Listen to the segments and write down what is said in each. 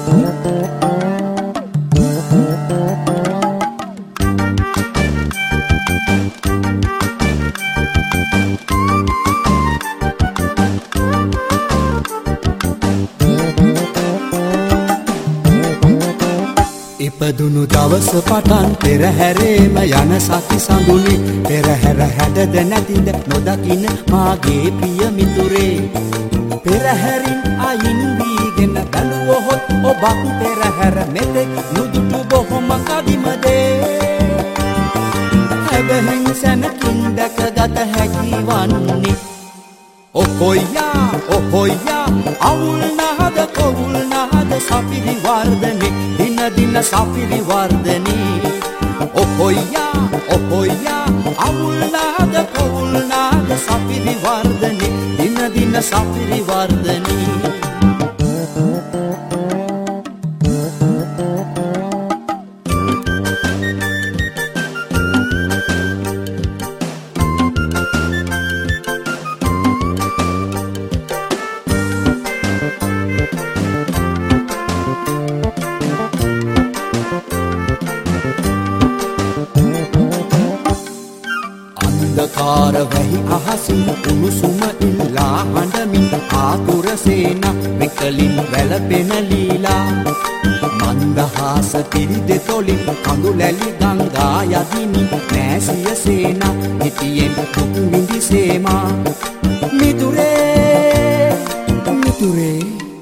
ඉපදුණු දවස පටන් පෙරහැරේම යන සති සඳුනේ පෙරහැර හැඩද නැතිද නොදකින්න මාගේ ප්‍රිය මිතුරේ පෙරහැරින් අයින් වීගෙන බැලුවොත් ඔබත් පෙරහැර මෙතෙක් නුදුටු බොහොම කදිමදේ හැබැයි සැනකින් දැකගත හැකි වන්නේ ඔහොයා ඔහොයා අවුල් නහද කොවුල් නහද සපිරි වර්ධනේ දින දින සපිරි වර්ධනේ ඔහොයා ඔහොයා අවුල් නහද කොවුල් නහද සපිරි වර්ධනේ දින දින සපිරි වර්ධනේ අන්ධකාර වැහි අහසින් උණුසුම ඉල්ලා හඬමින් ආතුර සේන විකලින් වැළපෙන ලීලා මන්දහාස තිරි දෙතොලින් කඳුලැලි ගංගා යදිනි නෑසිය සේන හිතියෙන් දුක් විඳි සේමා මිතුරේ මිතුරේ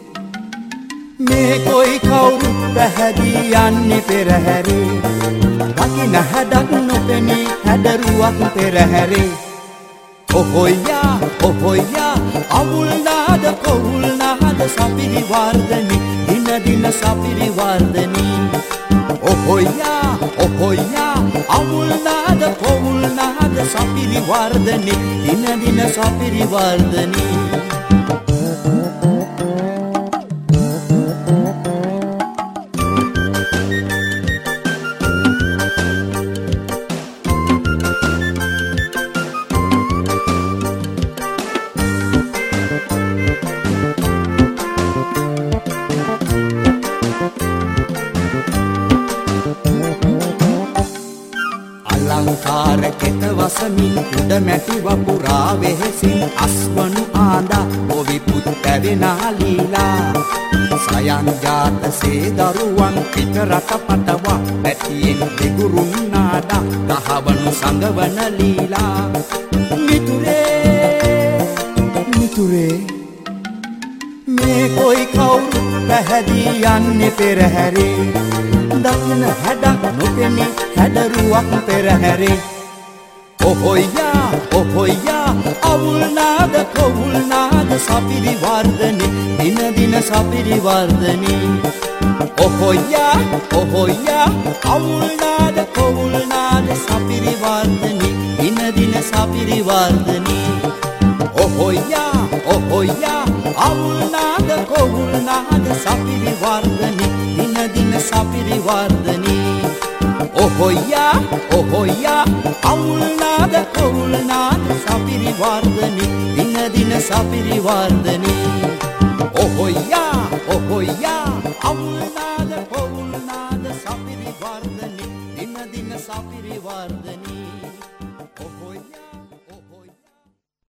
මේ කොයි කවුරු පැහැදී යන්නේ පෙරහැරේ දකින හැඩක් නොපෙනී හැඩරුවක් පෙරහැරේ ඔහොයා ඔහොයා අවුල් නාද කොවුල් නාද සපිරි වර්ධනේ දින දින සපිරි වර්ධනේ ඔහොයා ඔහොයා අවුල් නාද කොවුල් නාද සපිරි වර්ධනේ දින දින සපිරි වර්ධනේ අලංකාර කෙත වසමින් උඩ මැටි වපුරා වෙහෙසින් අස්වනු ආඳා ඔවිපුත් පැවෙනා ලීලා සයන් ජාතසේ දරුවන් පිට රට පටවා පැටියෙන් දෙගුරුන් නාඩා දහවනු සංගවන ලීලා මිතුරේ මිතුරේ මේ කොයි කවුරු පැහැදී යන්නේ පෙරහැරේ දකින හැඩක් නොපෙනී හැඩරුවක් පෙරහැරේ ඔහොයා ඔහොයා අවුල් නාද කොවුල් නාද සපිරි වර්ධනේ දින දින සපිරි වර්ධනේ ඔහොයා ඔහොයා අවුල් නාද කොවුල් නාද සපිරි වර්ධනේ දින දින සපිරි වර්ධනේ ඔහොයා ඔහොයා අවුල් නාද කොවුල් නාද සපිරි වර්ධනේ දින දින සපිරි වර්ධනේ ඔහොයා ඔහොයා අවුල් නාද කොවුල් නාද සපිරි වර්ධනේ දින දින සපිරි වර්ධනේ ඔහොයා ඔහොයා අවුල් නාද කොවුල් නාද සපිරි වර්ධනේ දින දින සපිරි වර්ධනේ